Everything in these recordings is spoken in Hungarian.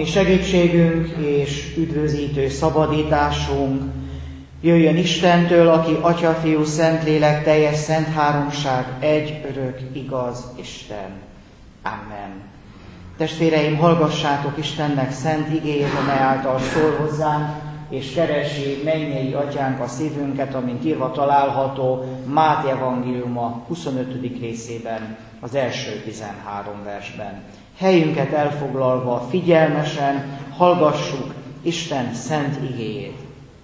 mi segítségünk és üdvözítő szabadításunk jöjjön Istentől, aki Atya, Fiú, Szentlélek, teljes szent háromság, egy örök, igaz Isten. Amen. Testvéreim, hallgassátok Istennek szent igéjét, amely által szól hozzánk, és keresi mennyei Atyánk a szívünket, amint írva található Máté evangéliuma 25. részében, az első 13 versben. Helyünket elfoglalva figyelmesen hallgassuk Isten szent igéjét.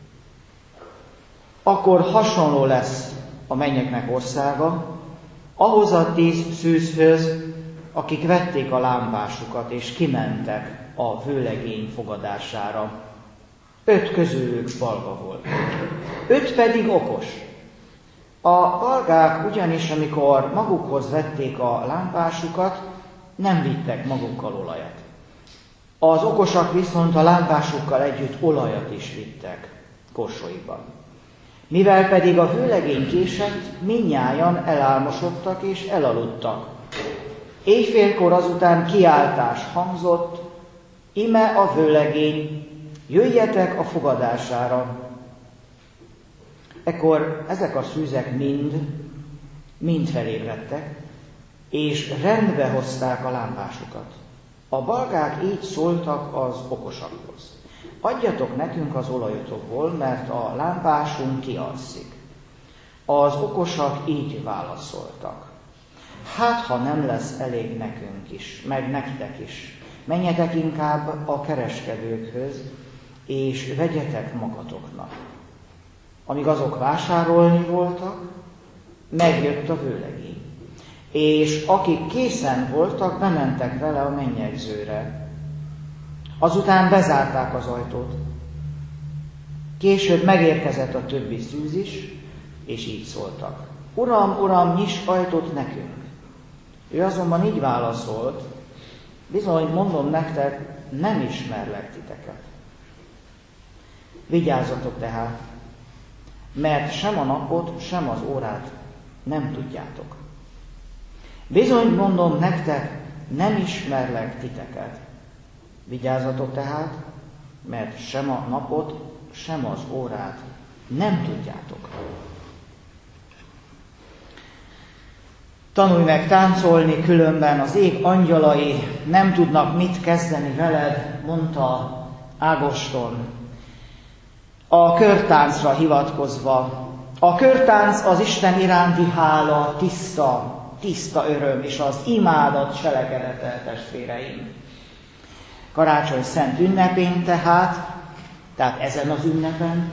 Akkor hasonló lesz a mennyeknek országa, ahhoz a 10 szűzhöz, akik vették a lámpásukat és kimentek a vőlegény fogadására. 5 közülük balga volt, 5 pedig okos. A balgák ugyanis, amikor magukhoz vették a lámpásukat, nem vittek magukkal olajat. Az okosak viszont a lámpásukkal együtt olajat is vittek korsóikban. Mivel pedig a vőlegény késett, mindnyájan elálmosodtak és elaludtak. Éjfélkor azután kiáltás hangzott, ime a vőlegény, jöjjetek a fogadására. Ekkor ezek a szűzek mind felébredtek, és rendbe hozták a lámpásukat. A balgák így szóltak az okosakhoz. Adjatok nekünk az olajotokból, mert a lámpásunk kialszik. Az okosak így válaszoltak. Hát, ha nem lesz elég nekünk is, meg nektek is, menjetek inkább a kereskedőkhöz, és vegyetek magatoknak. Amíg azok vásárolni voltak, megjött a vőlegény, és akik készen voltak, bementek vele a mennyegzőre. Azután bezárták az ajtót. Később megérkezett a többi szűz is, és így szóltak. Uram, uram, nyiss ajtót nekünk. Ő azonban így válaszolt, bizony, mondom nektek, nem ismerlek titeket. Vigyázzatok tehát, mert sem a napot, sem az órát nem tudjátok. Bizony, mondom nektek, nem ismerlek titeket. Vigyázzatok tehát, mert sem a napot, sem az órát nem tudjátok. Tanulj meg táncolni, különben az ég angyalai nem tudnak mit kezdeni veled, mondta Ágoston. A körtáncra hivatkozva. A körtánc az Isten iránti hála, tiszta öröm, és az imádat cselekedete, testvéreim. Karácsony szent ünnepén tehát ezen az ünnepen,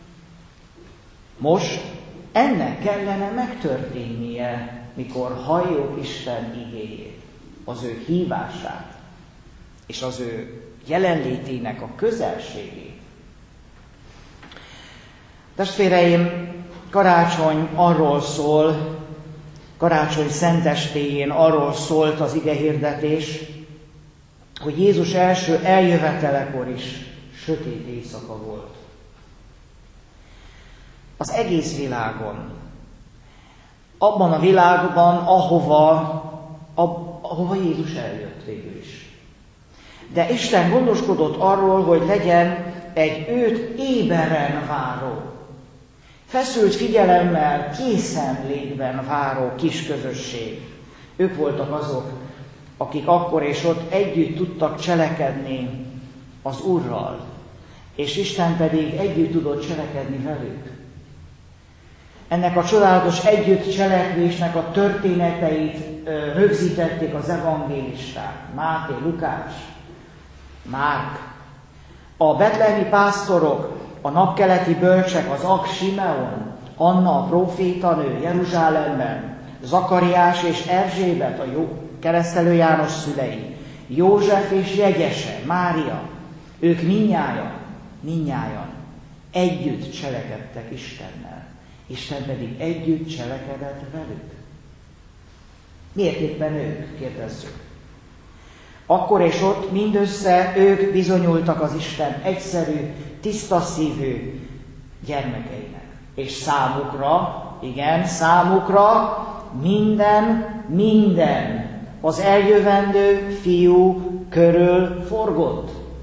most ennek kellene megtörténnie, mikor halljuk Isten igéjét, az ő hívását, és az ő jelenlétének a közelségét. Testvéreim, karácsony arról szól, karácsony szentestéjén arról szólt az igehirdetés, hogy Jézus első eljövetelekor is sötét éjszaka volt. Az egész világon, abban a világban, ahova Jézus eljött végül is. De Isten gondoskodott arról, hogy legyen egy őt éberen váró, feszült figyelemmel, készenlétben váró kis közösség. Ők voltak azok, akik akkor és ott együtt tudtak cselekedni az Úrral, és Isten pedig együtt tudott cselekedni velük. Ennek a csodálatos együtt cselekvésnek a történeteit rögzítették az evangélisták, Máté, Lukács, Márk. A betlehemi pásztorok, a napkeleti bölcsek, az Ak Simeon, Anna a prófétanő Jeruzsálemben, Zakariás és Erzsébet, a keresztelő János szülei, József és Jegyese, Mária, ők mindnyájan együtt cselekedtek Istennel. Isten pedig együtt cselekedett velük. Miért éppen ők? Kérdezzük. Akkor és ott mindössze ők bizonyultak az Isten egyszerű, tiszta szívű gyermekeinek. És számukra minden az eljövendő fiú körül forgott.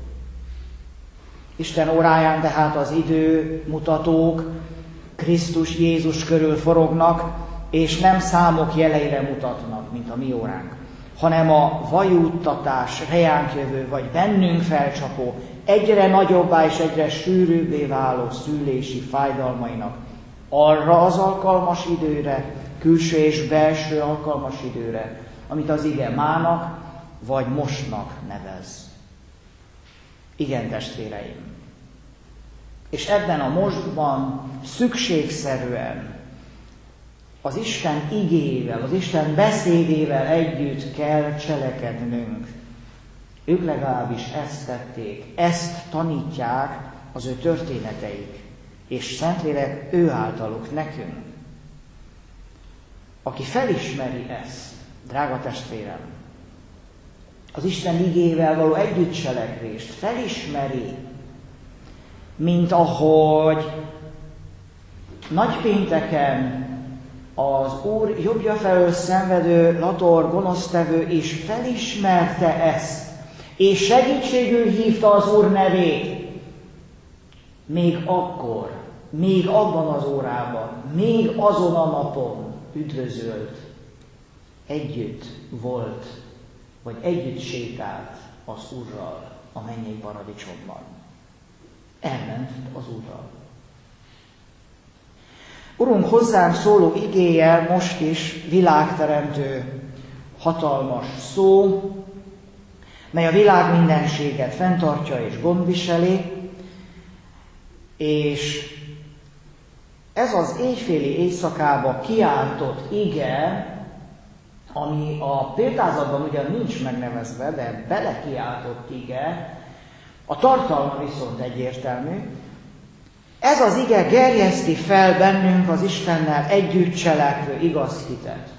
Isten óráján tehát az időmutatók Krisztus Jézus körül forognak, és nem számok jeleire mutatnak, mint a mi óránk, hanem a vajúttatás, reánk jövő, vagy bennünk felcsapó, egyre nagyobbá és egyre sűrűbbé váló szülési fájdalmainak arra az alkalmas időre, külső és belső alkalmas időre, amit az ige mának vagy mostnak nevez. Igen, testvéreim. És ebben a mostban szükségszerűen az Isten igével, az Isten beszédével együtt kell cselekednünk. Ők legalábbis ezt tették, ezt tanítják az ő történeteik, és Szentlélek ő általuk nekünk. Aki felismeri ezt, drága testvérem, az Isten igével való együttcselekvést felismeri, mint ahogy nagypénteken az Úr jobbja felől szenvedő lator gonosztevő is felismerte ezt, és segítségül hívta az Úr nevét. Még akkor, még abban az órában, még azon a napon üdvözölt, együtt volt, vagy együtt sétált az Úrral a mennyei paradicsomban. Elment az Úrral. Urunk hozzánk szóló igéje most is világteremtő hatalmas szó, mely a világ mindenséget fenntartja és gondviseli, és ez az éjféli éjszakába kiáltott ige, ami a példázatban ugyan nincs megnevezve, de belekiáltott ige, a tartalma viszont egyértelmű. Ez az ige gerjeszti fel bennünk az Istennel együtt cselekvő igaz hitet.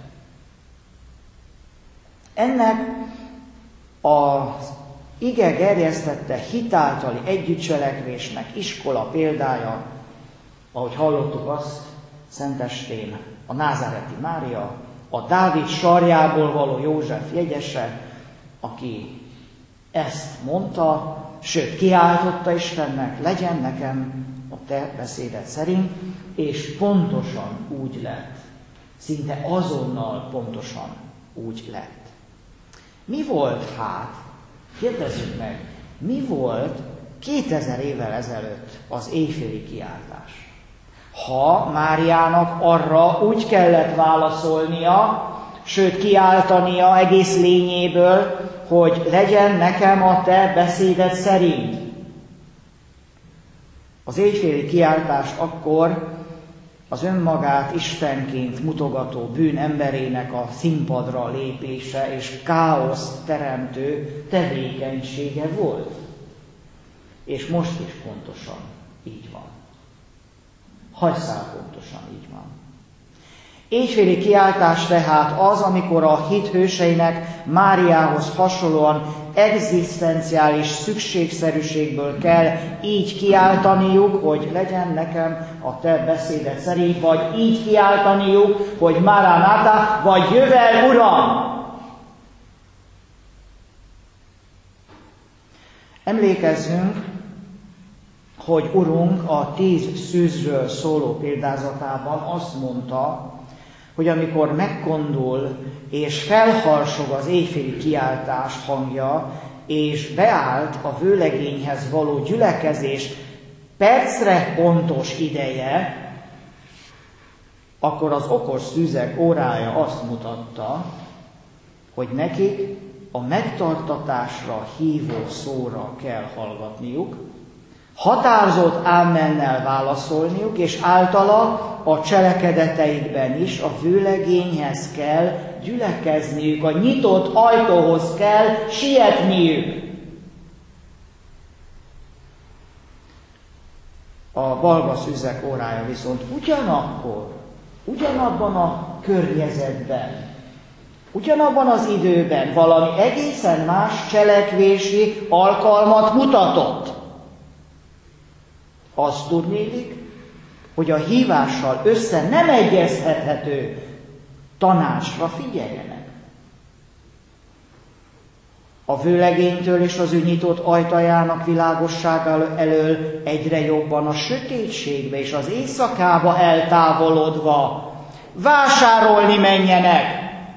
Ennek az ige gerjesztette hitáltali együttcselekvésnek iskola példája, ahogy hallottuk azt, szentestén a názáreti Mária, a Dávid sarjából való József jegyese, aki ezt mondta, sőt kiáltotta Istennek, legyen nekem a te beszéded szerint, és pontosan úgy lett. Szinte azonnal pontosan úgy lett. Mi volt hát, kérdezzük meg, mi volt 2000 évvel ezelőtt az éjféli kiáltás? Ha Máriának arra úgy kellett válaszolnia, sőt kiáltania egész lényéből, hogy legyen nekem a te beszéded szerint. Az éjféli kiáltás akkor az önmagát Istenként mutogató bűn emberének a színpadra lépése és káoszt teremtő tevékenysége volt. És most is pontosan így van. Hajszál pontosan így van. Éjféli kiáltás tehát az, amikor a hit hőseinek Máriához hasonlóan egzisztenciális szükségszerűségből kell így kiáltaniuk, hogy legyen nekem a te beszéded szerint, vagy így kiáltaniuk, hogy Maranatha, vagy jövel Uram! Emlékezzünk, hogy Urunk a 10 szűzről szóló példázatában azt mondta, hogy amikor megkondul és felharsog az éjféli kiáltás hangja, és beállt a vőlegényhez való gyülekezés percre pontos ideje, akkor az okos szűzek órája azt mutatta, hogy nekik a megtartatásra hívó szóra kell hallgatniuk, határozott ámennel válaszolniuk, és általa a cselekedeteikben is a vőlegényhez kell gyülekezniük, a nyitott ajtóhoz kell sietniük. A balga szüzek órája viszont ugyanabban a környezetben, ugyanabban az időben valami egészen más cselekvési alkalmat mutatott. Azt tudnélik, hogy a hívással össze nem egyeztethető tanácsra figyeljenek. A vőlegénytől és az ő nyitott ajtajának világossága elől egyre jobban a sötétségbe és az éjszakába eltávolodva vásárolni menjenek.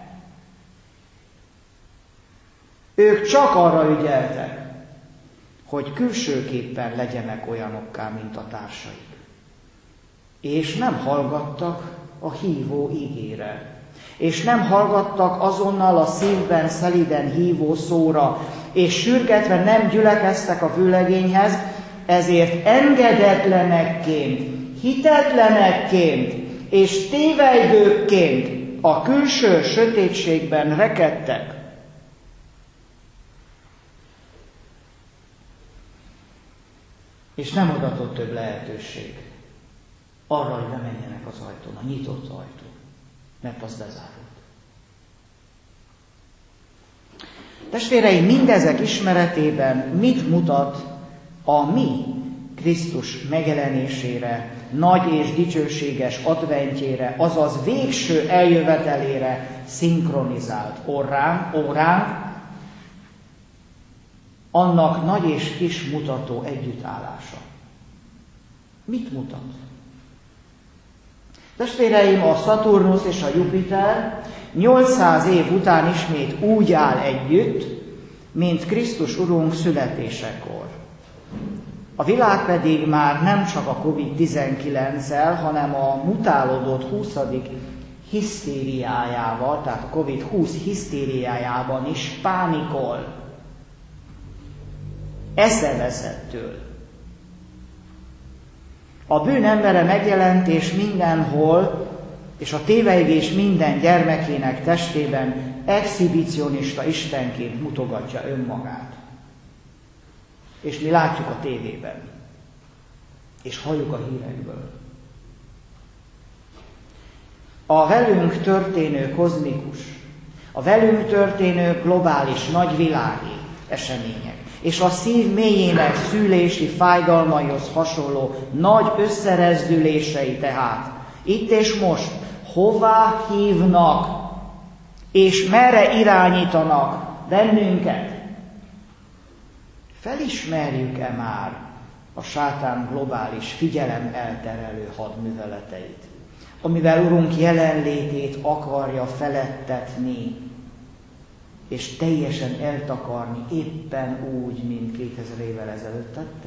Ők csak arra ügyeltek, hogy külsőképpen legyenek olyanokká, mint a társaik. És nem hallgattak a hívó igére. És nem hallgattak azonnal a szívben szeliden hívó szóra, és sürgetve nem gyülekeztek a vőlegényhez, ezért engedetlenekként, hitetlenekként és tévelygőkként a külső sötétségben rekedtek. És nem adatott több lehetőség arra, hogy bemenjenek az ajtón, a nyitott ajtón, mert az bezárult. Testvéreim, mindezek ismeretében mit mutat a mi Krisztus megjelenésére, nagy és dicsőséges adventjére, azaz végső eljövetelére szinkronizált óránk, annak nagy és kis mutató együttállása. Mit mutat? Testvéreim, a Szaturnusz és a Jupiter 800 év után ismét úgy áll együtt, mint Krisztus Urunk születésekor. A világ pedig már nem csak a Covid-19-el, hanem a mutálódott 20. hisztériájával, tehát a Covid-20 hisztériájában is pánikol. Eszeveszettől. A bűn embere megjelent, és mindenhol, és a tévejgés minden gyermekének testében exhibicionista istenként mutogatja önmagát. És mi látjuk a tévében, és halljuk a hírekből. A velünk történő kozmikus, a velünk történő globális nagyvilági események, és a szív mélyének szülési fájdalmaihoz hasonló nagy összerezdülései tehát itt és most hová hívnak, és merre irányítanak bennünket? Felismerjük-e már a sátán globális figyelem elterelő hadműveleteit, amivel Urunk jelenlétét akarja felettetni, és teljesen eltakarni éppen úgy, mint 2000 évvel ezelőtt tette?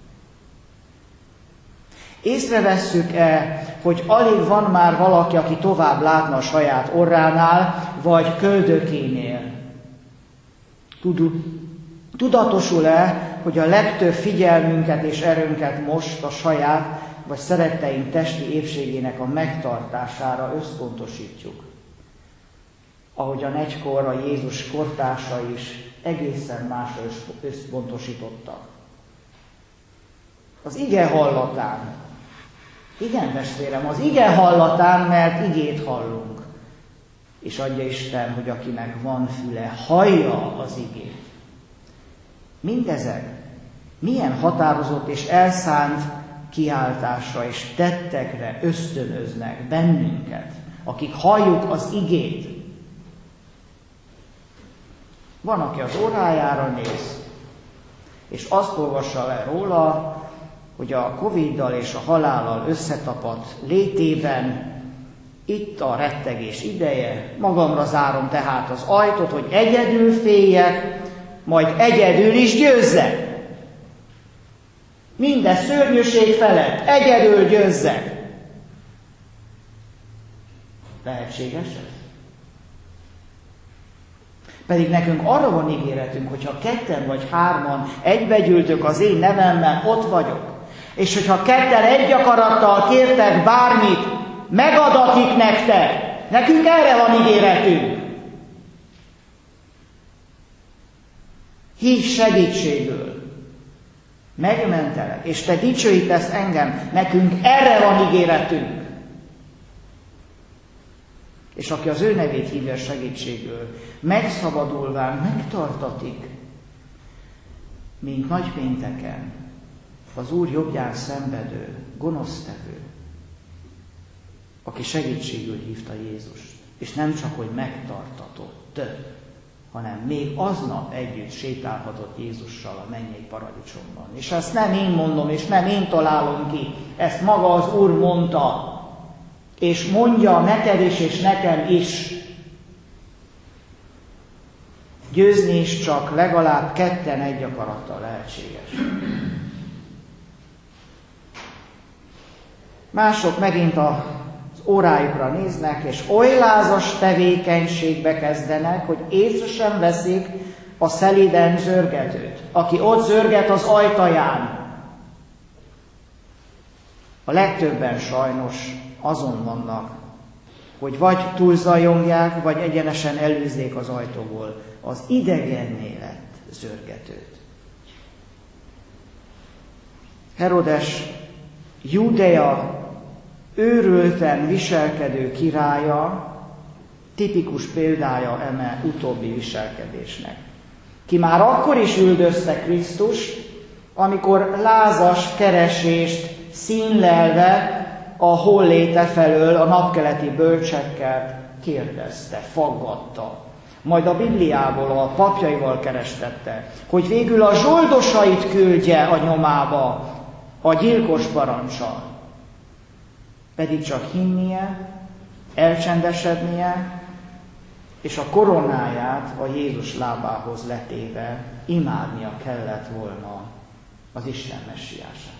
Észrevesszük-e, hogy alig van már valaki, aki tovább látna a saját orránál, vagy köldökénél? Tudatosul-e, hogy a legtöbb figyelmünket és erőnket most a saját, vagy szeretteink testi épségének a megtartására összpontosítjuk? Ahogyan egykor a Jézus kortársai is egészen másra összpontosítottak. Az ige hallatán. Igen, testvérem, az ige hallatán, mert igét hallunk. És adja Isten, hogy akinek van füle, hallja az igét. Mindezek milyen határozott és elszánt kiáltásra és tettekre ösztönöznek bennünket, akik halljuk az igét. Van, aki az órájára néz, és azt olvassa le róla, hogy a Covid-dal és a halállal összetapadt létében itt a rettegés ideje, magamra zárom tehát az ajtót, hogy egyedül féljek, majd egyedül is győzzek. Minden szörnyűség felett egyedül győzzek. Lehetséges ez? Pedig nekünk arra van ígéretünk, hogyha 2 vagy 3 egybegyűltök az én nevemmel, ott vagyok. És hogyha 2 egy akarattal kértek bármit, megadatik nektek. Nekünk erre van ígéretünk. Hívj segítségül. Megmentelek, és te dicsőítesz engem. Nekünk erre van ígéretünk. És aki az ő nevét hívja segítségül, megszabadulván megtartatik, mint nagypénteken az Úr jobbján szenvedő, gonosztevő, aki segítségül hívta Jézust, és nem csak, hogy megtartatott, hanem még aznap együtt sétálhatott Jézussal a mennyei paradicsomban. És ezt nem én mondom, és nem én találom ki, ezt maga az Úr mondta, és mondja neked is, és nekem is. Győzni is csak legalább ketten egy akarattal lehetséges. Mások megint az órájukra néznek, és oly lázas tevékenységbe kezdenek, hogy észre sem veszik a szelíden zörgetőt, aki ott zörget az ajtaján. A legtöbben sajnos azon vannak, hogy vagy túlzajongják, vagy egyenesen előzzék az ajtóból az idegenné lett zörgetőt. Herodes Júdea őrülten viselkedő királya tipikus példája eme utóbbi viselkedésnek. Ki már akkor is üldözte Krisztust, amikor lázas keresést színlelve a holléte felől a napkeleti bölcsekkel kérdezte, faggatta. Majd a Bibliából a papjaival kerestette, hogy végül a zsoldosait küldje a nyomába a gyilkos parancsal. Pedig csak hinnie, elcsendesednie, és a koronáját a Jézus lábához letéve imádnia kellett volna az Isten messiását.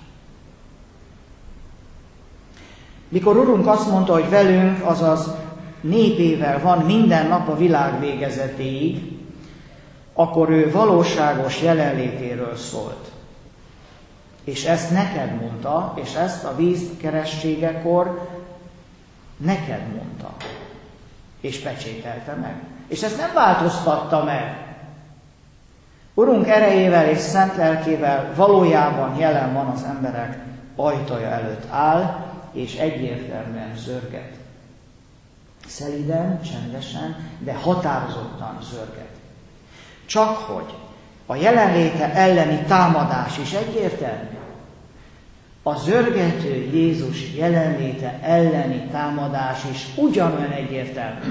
Mikor Urunk azt mondta, hogy velünk, azaz népével van minden nap a világ végezetéig, akkor ő valóságos jelenlétéről szólt. És ezt neked mondta, és ezt a vízkeresztségekor neked mondta. És pecsételte meg. És ezt nem változtatta meg. Urunk erejével és szent lelkével valójában jelen van az emberek ajtaja előtt áll, és egyértelműen zörget. Szelíden, csendesen, de határozottan zörget. Csak hogy a jelenléte elleni támadás is egyértelmű. A zörgető Jézus jelenléte elleni támadás is ugyanolyan egyértelmű.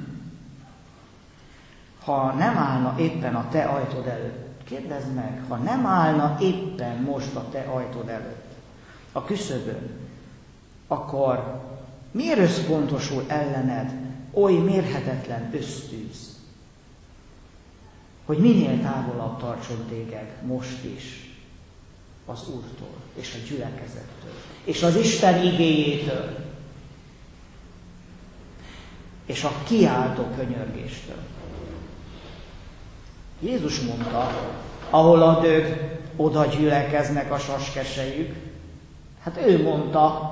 Ha nem állna éppen a te ajtod előtt, kérdezd meg, ha nem állna éppen most a te ajtod előtt, a küszöbön, akkor miért összpontosul ellened oly mérhetetlen ösztűz, hogy minél távolabb tartson téged most is az Úrtól, és a gyülekezettől, és az Isten igéjétől, és a kiáltó könyörgéstől. Jézus mondta, ahol a dög, oda gyülekeznek a saskesejük. Hát ő mondta,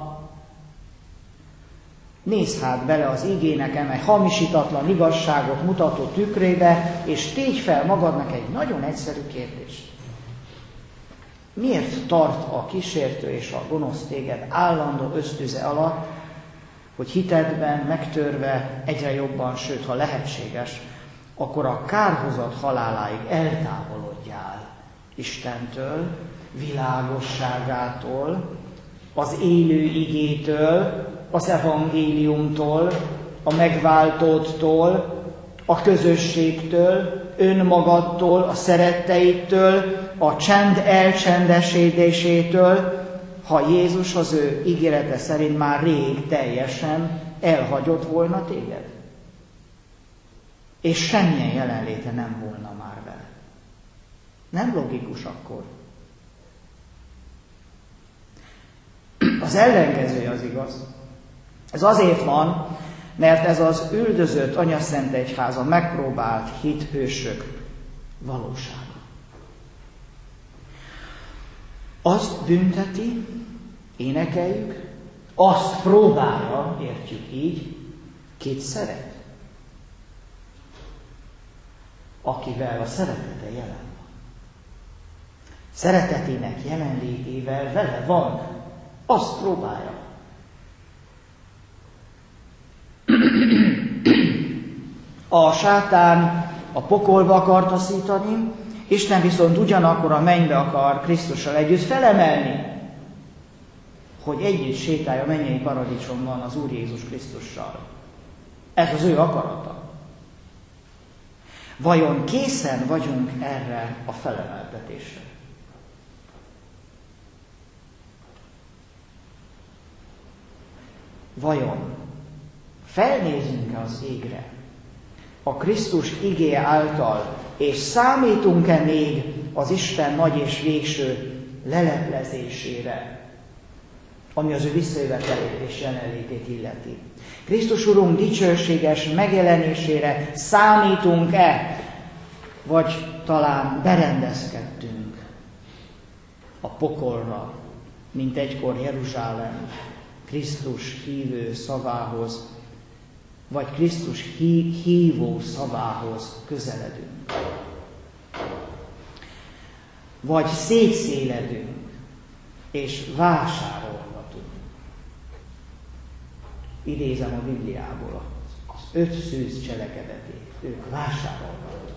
nézz hát bele az igének eme hamisítatlan igazságot mutató tükrébe, és tégy fel magadnak egy nagyon egyszerű kérdést. Miért tart a kísértő és a gonosz téged állandó ösztüze alatt, hogy hitedben megtörve egyre jobban, sőt, ha lehetséges, akkor a kárhozat haláláig eltávolodjál Istentől, világosságától, az élő igétől, az evangéliumtól, a megváltótól, a közösségtől, önmagadtól, a szeretteitől, a csend elcsendesedésétől, ha Jézus az ő ígérete szerint már rég teljesen elhagyott volna téged. És semmilyen jelenléte nem volna már vele. Nem logikus akkor. Az ellenkezője az igaz. Ez azért van, mert ez az üldözött Anyaszent Egyháza megpróbált hithősök valósága. Azt bünteti, énekeljük, azt próbálja, értjük így, kit szeret. Akivel a szeretete jelen van. Szeretetének jelenlétével vele van, azt próbálja. A sátán a pokolba akar taszítani, Isten viszont ugyanakkor a mennybe akar Krisztussal együtt felemelni, hogy együtt sétálja a mennyei paradicsomban az Úr Jézus Krisztussal. Ez az ő akarata. Vajon készen vagyunk erre a felemeltetésre? Vajon felnézünk-e az égre a Krisztus igéje által, és számítunk-e még az Isten nagy és végső leleplezésére, ami az ő visszajövetelét és jelenlétét illeti? Krisztus Urunk dicsőséges megjelenésére számítunk-e, vagy talán berendezkedtünk a pokolra, mint egykor Jeruzsálem Krisztus hívő szavához, vagy Krisztus hívó szavához közeledünk. Vagy szétszéledünk, és vásárolgatunk. Idézem a Bibliából az 5 szűz cselekedetét. Ők vásárolgattak.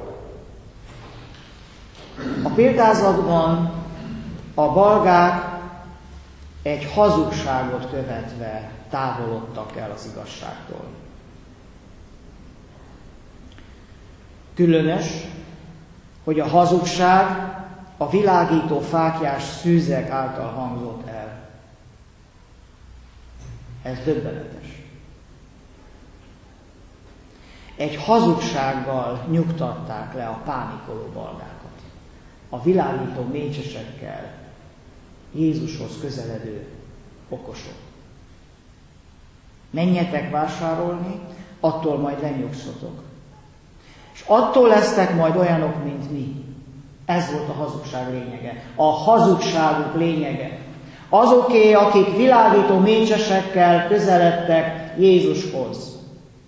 A példázatban a balgák egy hazugságot követve távolodtak el az igazságtól. Különös, hogy a hazugság a világító fáklyás szűzek által hangzott el. Ez döbbenetes. Egy hazugsággal nyugtatták le a pánikoló balgákat. A világító mécsesekkel Jézushoz közeledő okosok. Menjetek vásárolni, attól majd lenyugszotok. És attól lesztek majd olyanok, mint mi. Ez volt a hazugság lényege. A hazugságuk lényege. Azoké, akik világító mécsesekkel közeledtek Jézushoz.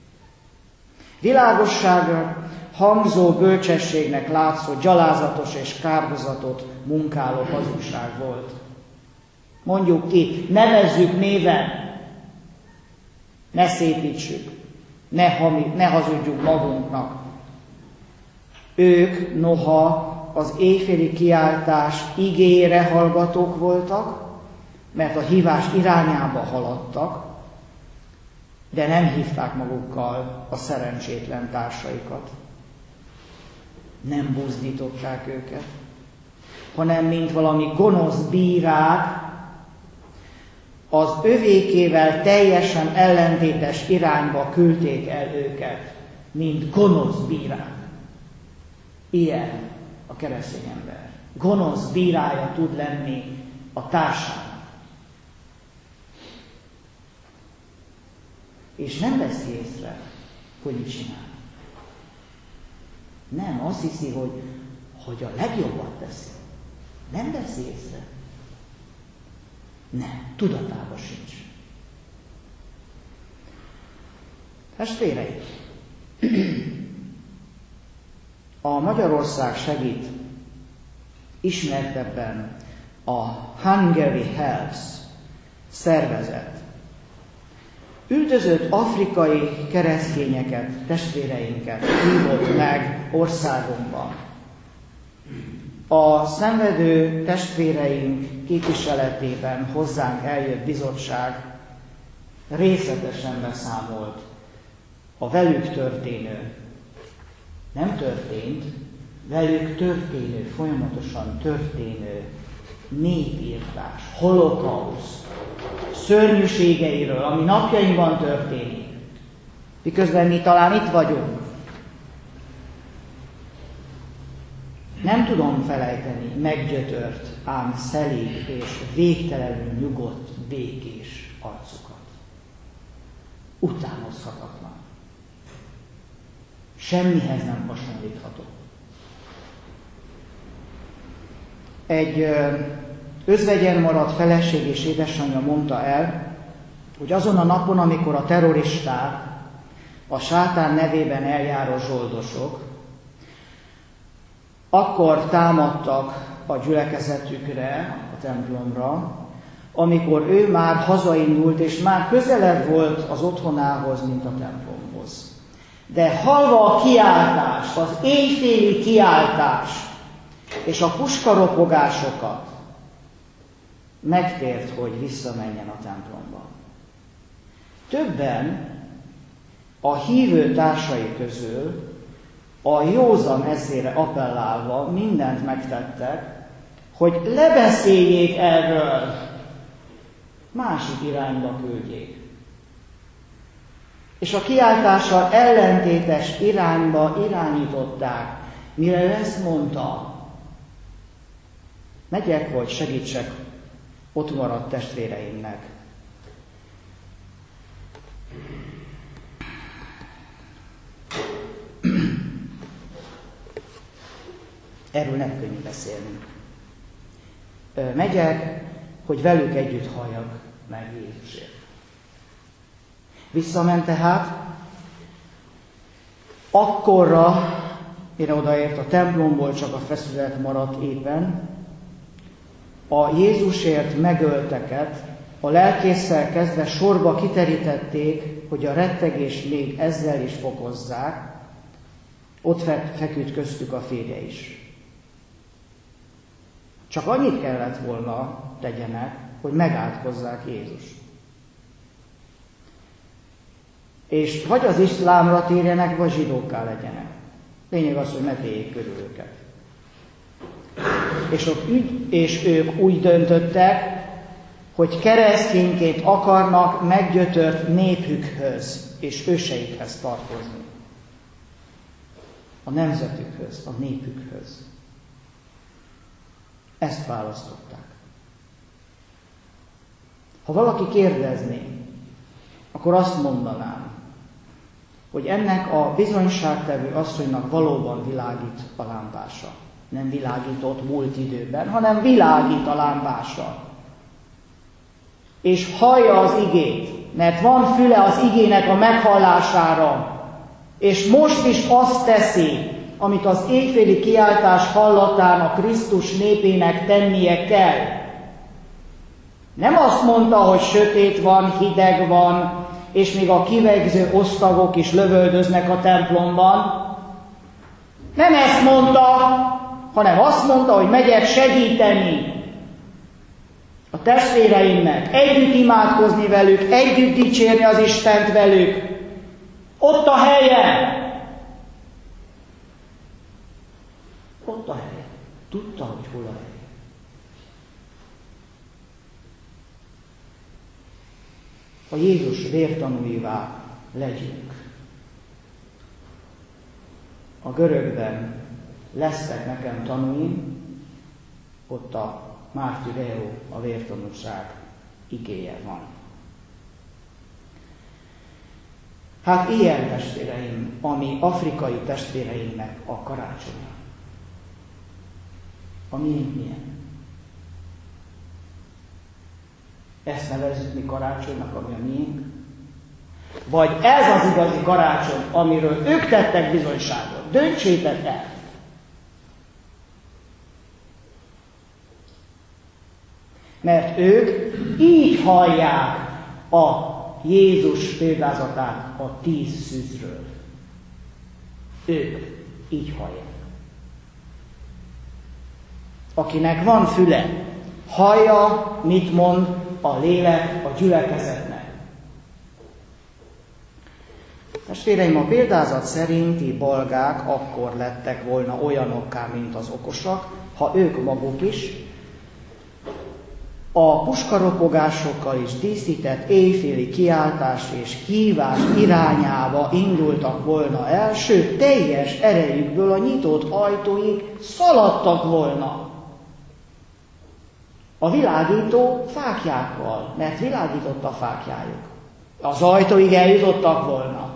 Világosságra hangzó bölcsességnek látszó, gyalázatos és kárhozatot munkáló hazugság volt. Mondjuk ki, nevezzük néven, ne szépítsük, ne hazudjunk magunknak. Ők noha az éjféli kiáltás igére hallgatók voltak, mert a hívás irányába haladtak, de nem hívták magukkal a szerencsétlen társaikat. Nem buzdították őket, hanem mint valami gonosz bírák, az övékével teljesen ellentétes irányba küldték el őket, mint gonosz bírák. Ilyen a keresztény ember. Gonosz bírája tud lenni a társának. És nem veszi észre, hogy mit csinál. Nem, azt hiszi, hogy a legjobbat teszi. Nem veszi észre. Nem, tudatában sincs. Testvéreim, a Magyarország segít ismertebben a Hungary Helps szervezet. Üldözött afrikai keresztényeket, testvéreinket hívott meg országunkban. A szenvedő testvéreink képviseletében hozzánk eljött bizottság részletesen beszámolt a velük történő, nem történt, velük történő, folyamatosan történő népírtás, holokauszt, szörnyűségeiről, ami napjainkban történik. Miközben mi talán itt vagyunk. Nem tudom felejteni meggyötört, ám szelíd és végtelenül nyugodt, békés arcukat. Utánozhatatlan. Semmihez nem hasonlítható. Egy özvegyen maradt feleség és édesanyja mondta el, hogy azon a napon, amikor a terroristák, a sátán nevében eljáró zsoldosok, akkor támadtak a gyülekezetükre, a templomra, amikor ő már hazaindult, és már közelebb volt az otthonához, mint a templomhoz. De hallva a kiáltást, az éjféli kiáltást, és a puskaropogásokat, megtért, hogy visszamenjen a templomba. Többen a hívő társai közül a józan eszére appellálva mindent megtettek, hogy lebeszéljék erről, másik irányba küldjék. És a kiáltással ellentétes irányba irányították, mire ezt mondta: megyek, hogy segítsek ott maradt testvéreimnek. Erről nem könnyű beszélni. Megyek, hogy velük együtt halljak meg Jézusért. Visszament tehát, akkorra, mire odaért, a templomból csak a feszület maradt éppen, a Jézusért megölteket a lelkésszel kezdve sorba kiterítették, hogy a rettegést még ezzel is fokozzák, ott feküdt köztük a férje is. Csak annyit kellett volna tegyenek, hogy megátkozzák Jézust. És vagy az iszlámra térjenek, vagy zsidókká legyenek. Lényeg az, hogy ne téljék körül őket. És ők úgy döntöttek, hogy keresztényként akarnak meggyötört népükhöz és őseikhez tartozni. A nemzetükhöz, a népükhöz. Ezt választották. Ha valaki kérdezné, akkor azt mondanám, hogy ennek a bizonyságtevő asszonynak valóban világít a lámpása. Nem világított múlt időben, hanem világít a lámpása. És hallja az igét, mert van füle az igének a meghallására, és most is azt teszi, amit az éjféli kiáltás hallatán a Krisztus népének tennie kell. Nem azt mondta, hogy sötét van, hideg van, és még a kivegző osztagok is lövöldöznek a templomban. Nem ezt mondta, hanem azt mondta, hogy megyek segíteni a testvéreimnek, együtt imádkozni velük, együtt dicsérni az Istent velük. Ott a helye. Ott a helye. Tudta, hogy hol a helye. A Jézus vértanúivá legyünk. A görögben lesznek nekem tanúim, ott a mártyreo, a vértanúság igéje van. Hát ilyen, testvéreim, ami afrikai testvéreinknek a karácsonya. A miénk milyen? Ezt nevezzük mi karácsonynak, ami a miénk? Vagy ez az igazi karácsony, amiről ők tettek bizonyságot? Döntsétek el! Mert ők így hallják a Jézus példázatát a 10 szűzről. Ők így hallják. Akinek van füle, hallja, mit mond a lélek a gyülekezetnek. Testvéreim, a példázat szerinti balgák akkor lettek volna olyanokká, mint az okosak, ha ők maguk is a puskaropogásokkal is díszített éjféli kiáltás és hívás irányába indultak volna el, sőt, teljes erejükből a nyitott ajtóig szaladtak volna. A világító fáklyákkal, mert világított a fáklyájuk. Az ajtóig eljutottak volna.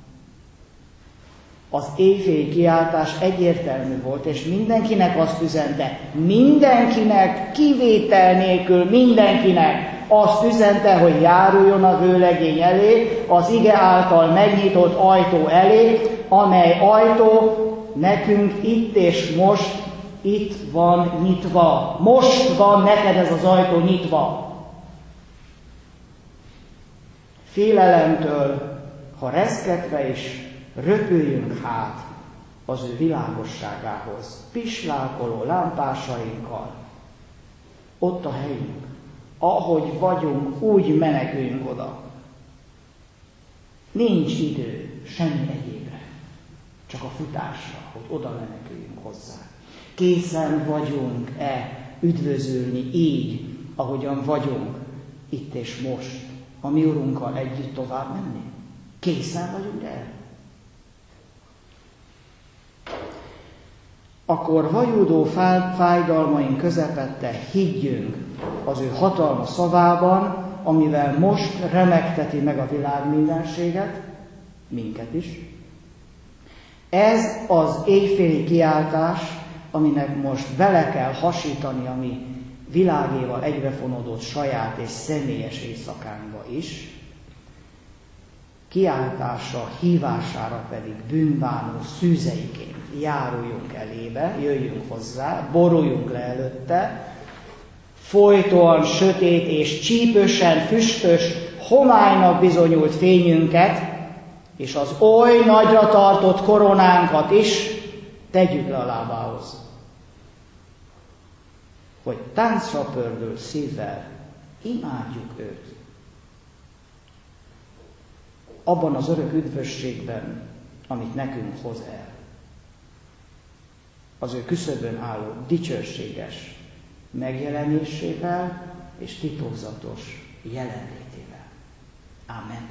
Az éjféli kiáltás egyértelmű volt, és mindenkinek azt üzente, mindenkinek, kivétel nélkül mindenkinek azt üzente, hogy járuljon a vőlegény elé, az ige által megnyitott ajtó elé, amely ajtó nekünk itt és most itt van nyitva. Most van neked ez az ajtó nyitva. Félelemtől, ha reszketve is, röpüljünk hát az ő világosságához, pislálkoló lámpásainkkal. Ott a helyünk, ahogy vagyunk, úgy meneküljünk oda. Nincs idő semmi egyébre, csak a futásra, hogy oda meneküljünk hozzá. Készen vagyunk-e üdvözölni így, ahogyan vagyunk itt és most, a mi Urunkkal együtt tovább menni? Készen vagyunk erre? Akkor vajúdó fájdalmaink közepette higgyünk az ő hatalma szavában, amivel most remegteti meg a világ mindenséget, minket is. Ez az éjféli kiáltás, aminek most bele kell hasítani a mi világéval egybefonódott saját és személyes éjszakánkba is, kiáltása, hívására pedig bűnbánó szűzeiként járuljunk elébe, jöjjünk hozzá, boruljunk le előtte, folytóan sötét és csípősen füstös homálynak bizonyult fényünket, és az oly nagyra tartott koronánkat is tegyük le a lábához, hogy táncra pördül szívvel imádjuk őt. Abban az örök üdvösségben, amit nekünk hoz el. Az ő küszöbön álló dicsőséges megjelenésével és titokzatos jelenlétével. Amen.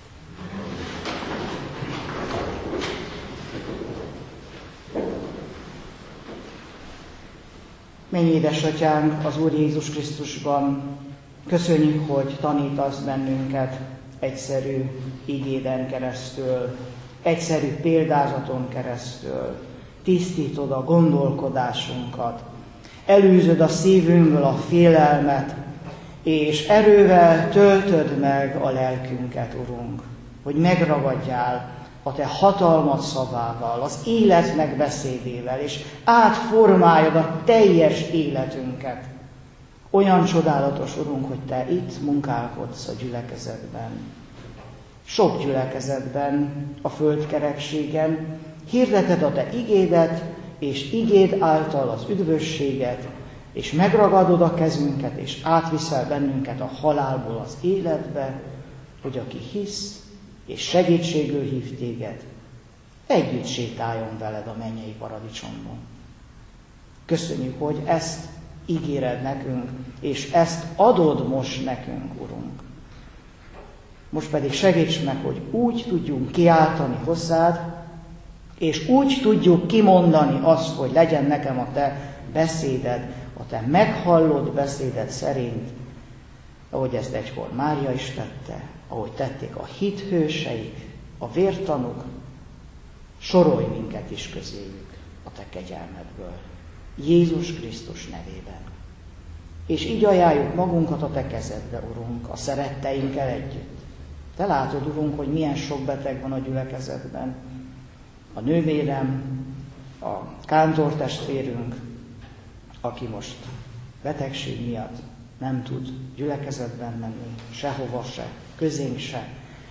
Mennyi édesatyánk az Úr Jézus Krisztusban, köszönjük, hogy tanítasz bennünket egyszerű igéden keresztül, egyszerű példázaton keresztül, tisztítod a gondolkodásunkat, elűzöd a szívünkből a félelmet, és erővel töltöd meg a lelkünket, Urunk, hogy megragadjál a Te hatalmad szavával, az életnek beszédével, és átformáljad a teljes életünket. Olyan csodálatos, Urunk, hogy Te itt munkálkodsz a gyülekezetben. Sok gyülekezetben, a földkerekségen hirdeted a Te igédet, és igéd által az üdvösséget, és megragadod a kezünket, és átviszel bennünket a halálból az életbe, hogy aki hisz, és segítségül hív téged, együtt sétáljon veled a mennyei paradicsomban. Köszönjük, hogy ezt ígéred nekünk, és ezt adod most nekünk, Urunk. Most pedig segíts meg, hogy úgy tudjunk kiáltani hozzád, és úgy tudjuk kimondani azt, hogy legyen nekem a Te beszéded, a Te meghallott beszéded szerint, ahogy ezt egykor Mária is tette, ahogy tették a hithőseik, a vértanúk, sorolj minket is közéjük a Te kegyelmedből, Jézus Krisztus nevében. És így ajánljuk magunkat a Te kezedbe, Urunk, a szeretteinkkel együtt. Te látod, Urunk, hogy milyen sok beteg van a gyülekezetben. A nővérem, a kántortestvérünk, aki most betegség miatt nem tud gyülekezetben menni, sehova se, közénk se.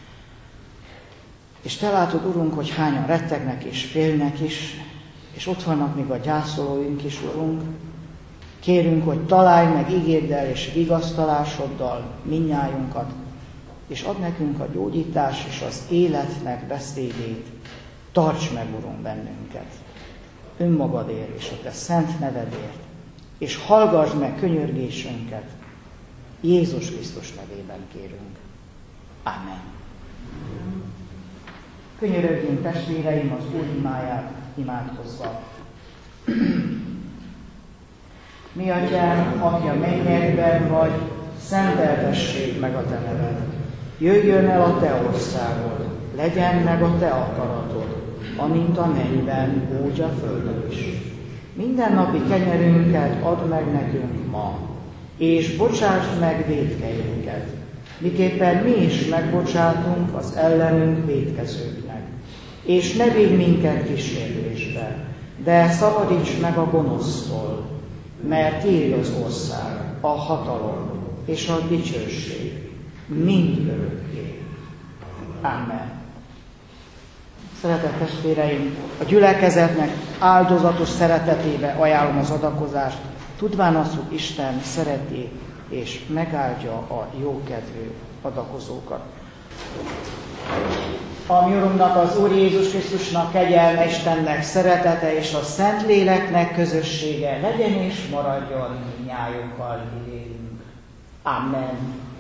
És Te látod, Urunk, hogy hányan rettegnek és félnek is, és ott vannak még a gyászolóink is, Urunk. Kérünk, hogy találj meg igéddel és vigasztalásoddal mindnyájunkat, és add nekünk a gyógyítás és az életnek beszédét. Tarts meg, Urunk, bennünket, önmagadért és a Te szent nevedért, és hallgass meg könyörgésünket. Jézus Krisztus nevében kérünk. Amen. Könyörögjünk, testvéreim, az Úr imáját imádkozva. Mi atyánk, aki a mennyekben vagy, szenteltessék meg a Te neved. Jöjjön el a Te országod, legyen meg a Te akaratod, amint a mennyben, úgy a földön is. Mindennapi kenyerünket add meg nekünk ma, és bocsásd meg vétkeinket, miképpen mi is megbocsátunk az ellenünk vétkezőknek. És ne vigy minket kísértésbe, de szabadíts meg a gonosztól, mert tiéd az ország, a hatalom és a dicsőség mind örökké. Amen. Szeretett testvéreim, a gyülekezetnek áldozatos szeretetébe ajánlom az adakozást, tudván azt, hogy Isten szereti és megáldja a jókedvű adakozókat. A mi Urunknak, az Úr Jézus Krisztusnak kegyelme, Istennek szeretete és a Szentléleknek közössége legyen és maradjon mindnyájunkkal élünk. Amen.